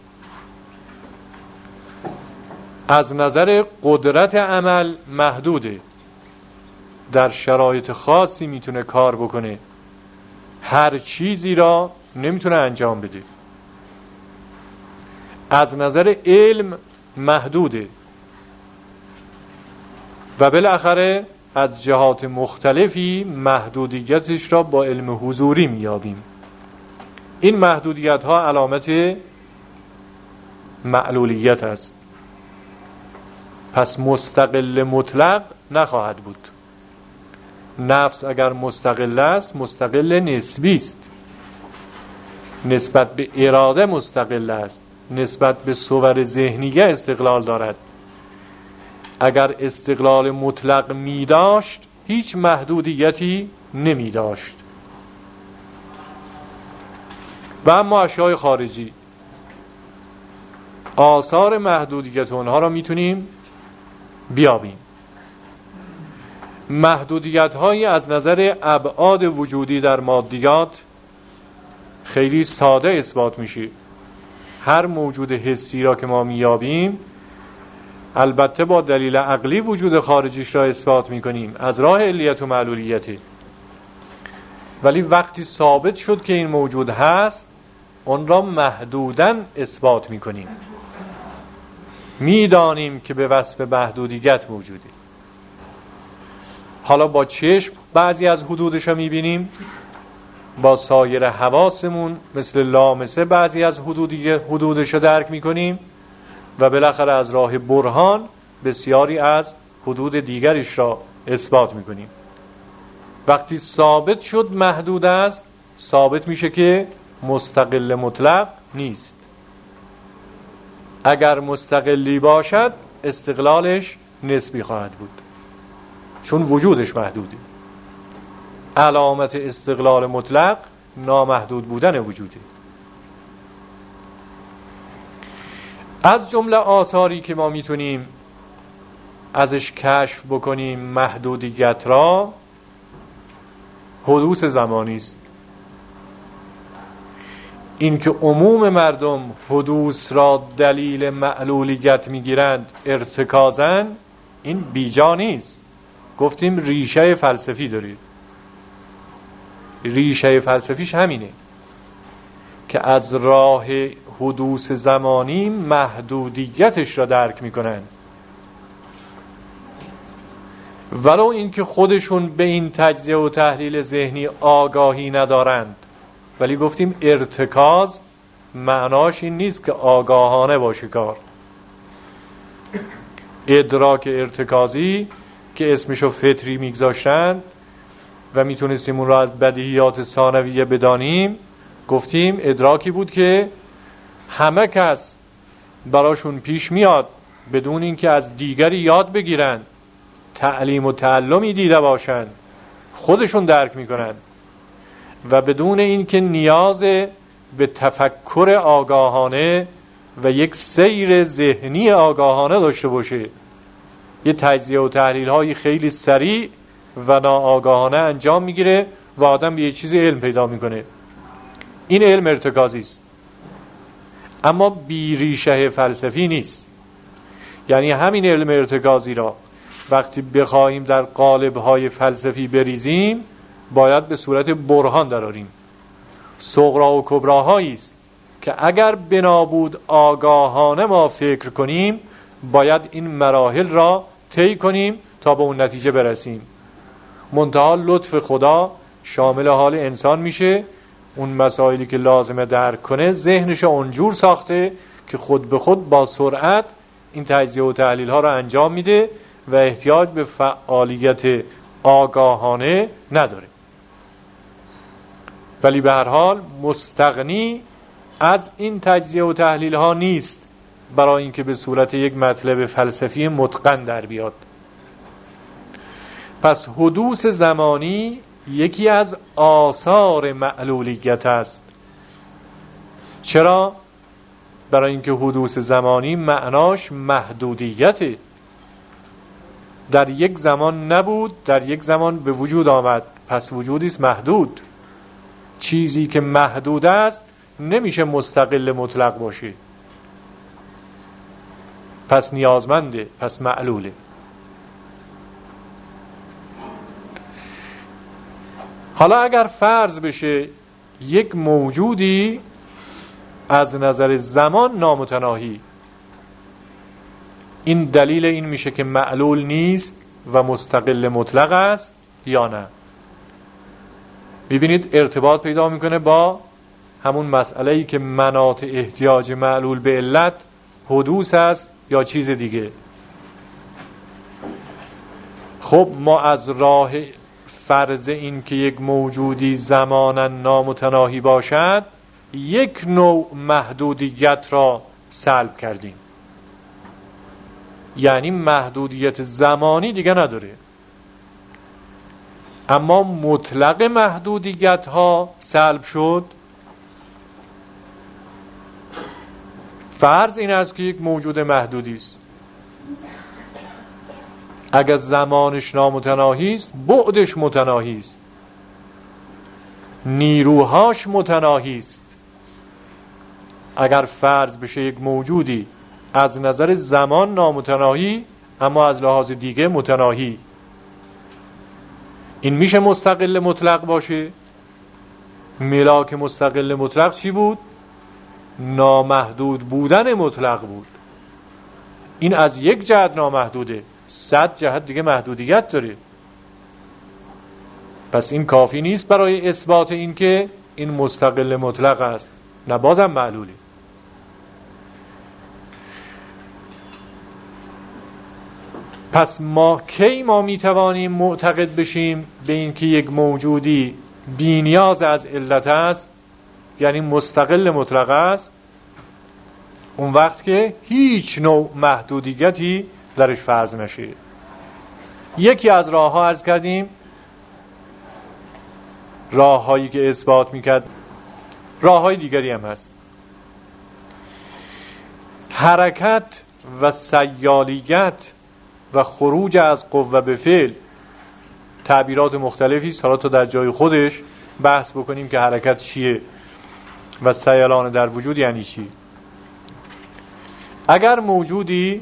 S1: از نظر قدرت عمل محدوده، در شرایط خاصی میتونه کار بکنه، هر چیزی را نمیتونه انجام بده. از نظر علم محدوده و بالاخره از جهات مختلفی محدودیتش را با علم حضوری میابیم. این محدودیت ها علامت معلولیت است. پس مستقل مطلق نخواهد بود. نفس اگر مستقل است، مستقل نسبی است. نسبت به اراده مستقل است، نسبت به صور ذهنیه استقلال دارد. اگر استقلال مطلق می داشت هیچ محدودیتی نمی داشت. و اما اشیاء خارجی، آثار محدودیت اونها را میتونیم بیابیم. محدودیت هایی از نظر ابعاد وجودی در مادیات خیلی ساده اثبات میشه. هر موجود حسی را که ما میابیم البته با دلیل عقلی وجود خارجیش را اثبات میکنیم از راه علیت و معلولیته، ولی وقتی ثابت شد که این موجود هست اون را محدوداً اثبات میکنیم. میدانیم که به وصف محدودیت موجوده. حالا با چشم بعضی از حدودش را میبینیم، با سایر حواسمون مثل لامسه بعضی از حدودش را درک میکنیم و بالاخره از راه برهان بسیاری از حدود دیگرش را اثبات میکنیم. وقتی ثابت شد محدود است، ثابت میشه که مستقل مطلق نیست. اگر مستقلی باشد استقلالش نسبی خواهد بود، چون وجودش محدوده. علامت استقلال مطلق نامحدود بودن وجوده. از جمله آثاری که ما میتونیم ازش کشف بکنیم محدودیت را، حدوث زمانی است. این که عموم مردم حدوث را دلیل معلولیت میگیرند ارتکازاً، این بیجا نیست. گفتیم ریشه فلسفی دارید. ریشه فلسفیش همینه که از راه حدوث زمانی محدودیتش را درک میکنن، ولو اینکه خودشون به این تجزیه و تحلیل ذهنی آگاهی ندارند. ولی گفتیم ارتکاز معناش این نیست که آگاهانه باشه کار. ادراک ارتکازی که اسمشو فطری میگذاشتن و میتونستیم اون را از بدیهیات ثانویه بدانیم، گفتیم ادراکی بود که همه کس براشون پیش میاد بدون اینکه از دیگری یاد بگیرن، تعلیم و تعلمی دیده باشن، خودشون درک میکنن و بدون اینکه نیاز به تفکر آگاهانه و یک سیر ذهنی آگاهانه داشته باشه. یه تجزیه و تحلیل های خیلی سریع و ناآگاهانه انجام میگیره و آدم به یه چیزی علم پیدا میکنه. این علم ارتکازی است، اما بیریشه فلسفی نیست. یعنی همین علم ارتکازی را وقتی بخواهیم در قالب‌های فلسفی بریزیم باید به صورت برهان دراریم. صغرا و کبراهایی است که اگر بنابود آگاهانه ما فکر کنیم باید این مراحل را طی کنیم تا به اون نتیجه برسیم. منتها لطف خدا شامل حال انسان میشه، اون مسائلی که لازمه درک کنه ذهنش اونجور ساخته که خود به خود با سرعت این تجزیه و تحلیل ها را انجام میده و احتیاج به فعالیت آگاهانه نداره. ولی به هر حال مستغنی از این تجزیه و تحلیل ها نیست برای اینکه به صورت یک مطلب فلسفی متقن در بیاد. پس حدوث زمانی یکی از آثار معلولیت است. چرا؟ برای اینکه حدوث زمانی معناش محدودیته. در یک زمان نبود، در یک زمان به وجود آمد، پس وجودی است محدود. چیزی که محدود است نمیشه مستقل مطلق باشه، پس نیازمنده، پس معلوله. حالا اگر فرض بشه یک موجودی از نظر زمان نامتناهی، این دلیل این میشه که معلول نیست و مستقل مطلق است یا نه؟ ببینید ارتباط پیدا میکنه با همون مسئله‌ای که مناط احتیاج معلول به علت حدوث است یا چیز دیگه. خب ما از راه فرض این که یک موجودی زمانا نامتناهی باشد یک نوع محدودیت را سلب کردیم، یعنی محدودیت زمانی دیگه نداره، اما مطلق محدودیت ها سلب شد. فرض این است که یک موجود محدودی است، اگر زمانش نامتناهی است بعدش متناهی است، نیروهاش متناهی است. اگر فرض بشه یک موجودی از نظر زمان نامتناهی اما از لحاظ دیگه متناهی، این میشه مستقل مطلق باشه؟ ملاک مستقل مطلق چی بود؟ نامحدود بودن مطلق بود. این از یک جهت نامحدوده، 100 جهت دیگه محدودیت داره. پس این کافی نیست برای اثبات این که این مستقل مطلق است، نه بازم معلوله. پس کی ما میتوانیم معتقد بشیم به این که یک موجودی بی نیاز از علت است، یعنی مستقل مطلق است؟ اون وقت که هیچ نوع محدودیتی درش فرض نشه. یکی از راه ها عرض کردیم، راه هایی که اثبات میکرد، راه های دیگری هم هست. حرکت و سیالیت و خروج از قوه به فعل تعبیرات مختلفی است، حالا تا در جای خودش بحث بکنیم که حرکت چیه و سیلان در وجود یعنی چی. اگر موجودی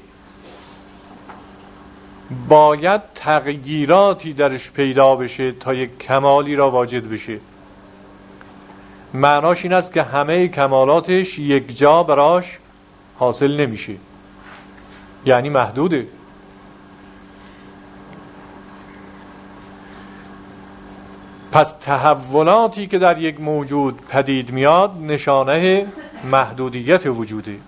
S1: باید تغییراتی درش پیدا بشه تا یک کمالی را واجد بشه، معناش این است که همه کمالاتش یک جا براش حاصل نمیشه، یعنی محدوده. پس تحولاتی که در یک موجود پدید میاد نشانه محدودیت وجوده.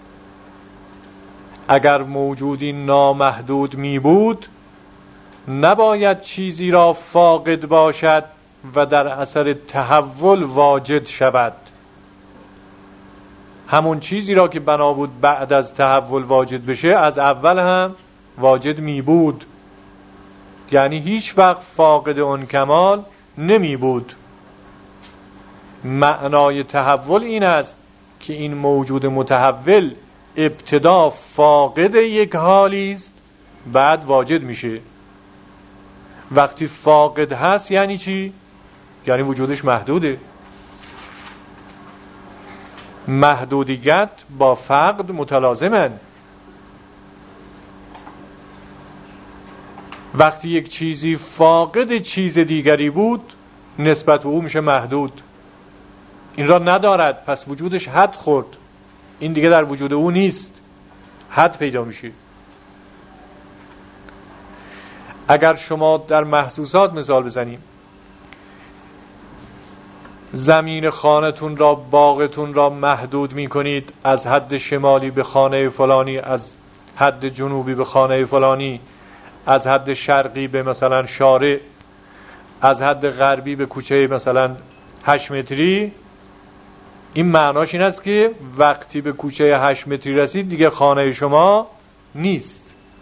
S1: اگر موجودی نامحدود می بود نباید چیزی را فاقد باشد و در اثر تحول واجد شود. همون چیزی را که بنا بود بعد از تحول واجد بشه از اول هم واجد می بود، یعنی هیچ وقت فاقد اون کمال نمی بود. معنای تحول این است که این موجود متحول ابتدا فاقد یک حالی است بعد واجد میشه. وقتی فاقد هست یعنی چی؟ یعنی وجودش محدوده. محدودیت با فقد متلازمند. وقتی یک چیزی فاقد چیز دیگری بود نسبت به او میشه محدود. این را ندارد، پس وجودش حد خورد، این دیگه در وجود او نیست، حد پیدا میشه. اگر شما در محسوسات مثال بزنیم، زمین خانتون را، باغتون را محدود میکنید، از حد شمالی به خانه فلانی، از حد جنوبی به خانه فلانی، از حد شرقی به مثلا شارع، از حد غربی به کوچه مثلا 8 متری. این معناش این است که وقتی به کوچه 8 متری رسید دیگه خانه شما نیست،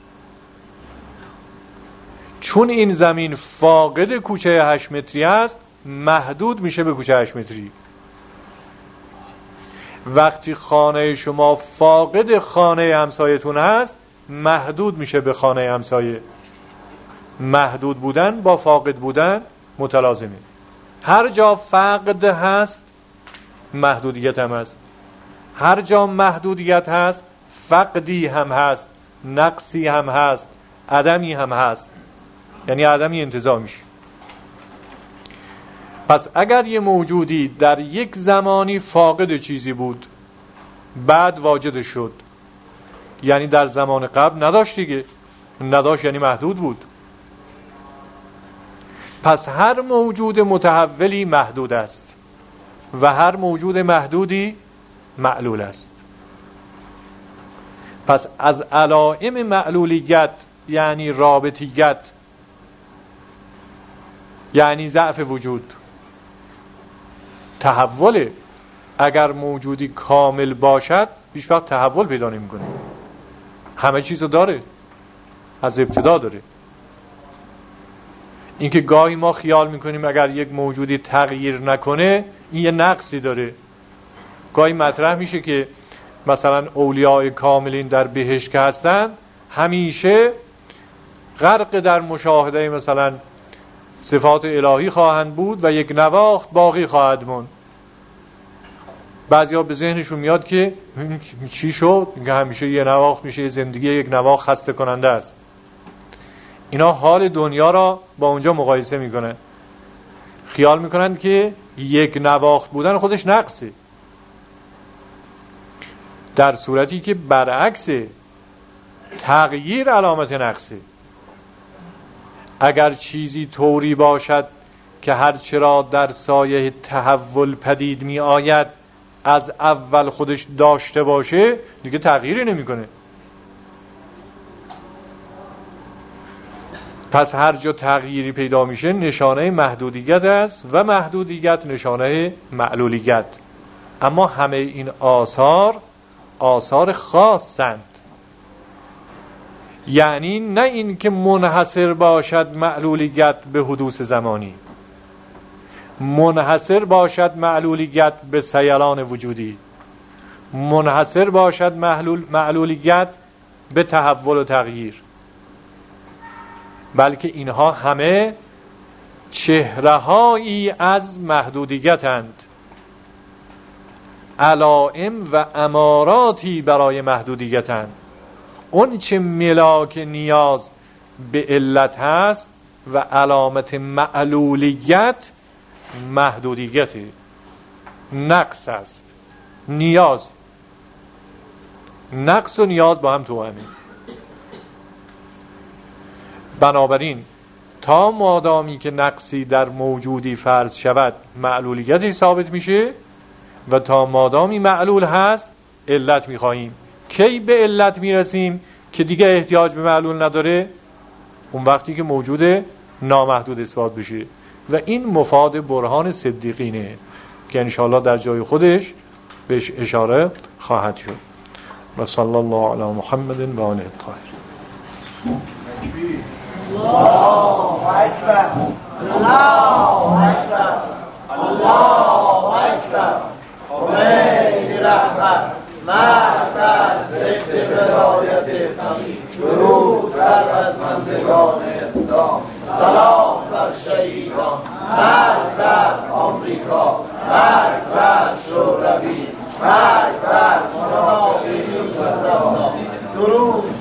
S1: چون این زمین فاقد کوچه 8 متری است محدود میشه به کوچه 8 متری. وقتی خانه شما فاقد خانه همسایتون هست، محدود میشه به خانه همسایه. محدود بودن با فاقد بودن متلازمه. هر جا فقد هست محدودیت هم هست، هر جا محدودیت هست فقدی هم هست، نقصی هم هست، عدمی هم هست. یعنی عدمی انتزاع میشه. پس اگر یه موجودی در یک زمانی فاقد چیزی بود، بعد واجد شد، یعنی در زمان قبل نداشت دیگه. نداشت یعنی محدود بود. پس هر موجود متحولی محدود است و هر موجود محدودی معلول است. پس از علائم معلولیت یعنی رابطیت، یعنی ضعف وجود، تحوله. اگر موجودی کامل باشد هیچ وقت تحول پیدا نمی‌کنه. همه چیزو داره، از ابتدا داره. اینکه گاهی ما خیال میکنیم اگر یک موجودی تغییر نکنه این یه نقصی داره. گاهی مطرح میشه که مثلا اولیاء کاملین در بهشت که هستن همیشه غرق در مشاهده مثلا صفات الهی خواهند بود و یک نواخت باقی خواهد موند. بعضیا به ذهنشون میاد که چی شد؟ اینکه همیشه یه نواخت میشه، زندگی یک نواخت خسته کننده است. اینا حال دنیا را با اونجا مقایسه میکنن، خیال میکنن که یک نواخت بودن خودش نقصه، در صورتی که برعکس، تغییر علامت نقصه. اگر چیزی طوری باشد که هرچرا در سایه تحول پدید می آید از اول خودش داشته باشه، دیگه تغییری نمیکنه. پس هر جا تغییری پیدا میشه نشانه محدودیت است و محدودیت نشانه معلولیت. اما همه این آثار خاصند، یعنی نه این که منحصر باشد معلولیت به حدوث زمانی، منحصر باشد معلولیت به سیلان وجودی، منحصر باشد معلولیت به تحول و تغییر، بلکه اینها همه چهره‌هایی از محدودیتند، علائم و اماراتی برای محدودیتند. اون چه ملاک نیاز به علت هست و علامت معلولیت محدودیت، نقص است. نیاز، نقص و نیاز با هم توأمه. بنابراین تا مادامی که نقصی در موجودی فرض شود معلولیتی ثابت میشه و تا مادامی معلول هست علت میخواهیم. کی به علت میرسیم که دیگه احتیاج به معلول نداره؟ اون وقتی که موجود نامحدود اثبات بشه و این مفاد برهان صدیقینه که انشاءالله در جای خودش بهش اشاره خواهد شد. و صلی الله علی محمد و آله الطاهرین.
S2: الله اکبر، الله اکبر، الله اکبر. خمینی رهبر مرکز ضد ولایت فقیه، درود بر رزمندگان اسلام، سلام بر شهیدان، مرگ بر آمریکا، مرگ بر شوروی، مرگ بر منافقین و درود